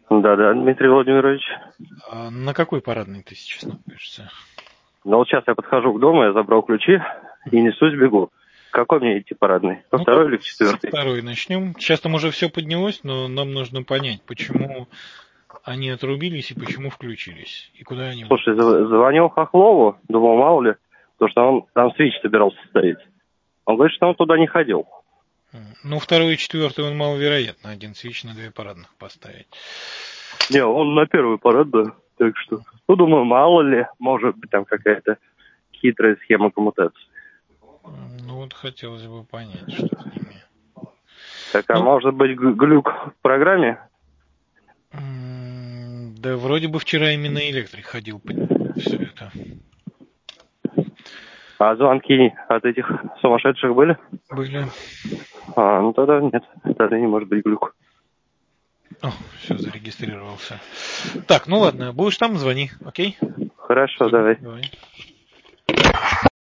Да-да, Дмитрий Владимирович. А на какой парадной ты сейчас находишься? Ну вот сейчас я подхожу к дому, я забрал ключи и несусь, бегу. Какой мне идти парадный? По второй или в четвертый? Второй начнем. Сейчас там уже все поднялось, но нам нужно понять, почему они отрубились и почему включились. И куда они... Слушай, звонил Хохлову, думал, мало ли, потому что он там свич собирался ставить. Он говорит, что он туда не ходил. Ну, второй и четвертый он маловероятно. Один свич на 2 парадных поставить. Не, он на первый парад, да. Так что, ну, думаю, мало ли, может быть, там какая-то хитрая схема коммутации. Ну, вот хотелось бы понять, что с ними. Так, а может быть глюк в программе? Да вроде бы вчера именно электрик ходил все это. А звонки от этих сумасшедших были? Были. А, ну тогда нет, тогда не может быть глюк. О, все, зарегистрировался. Так, ну ладно, будешь там, звони, окей? Хорошо, давай. Давай.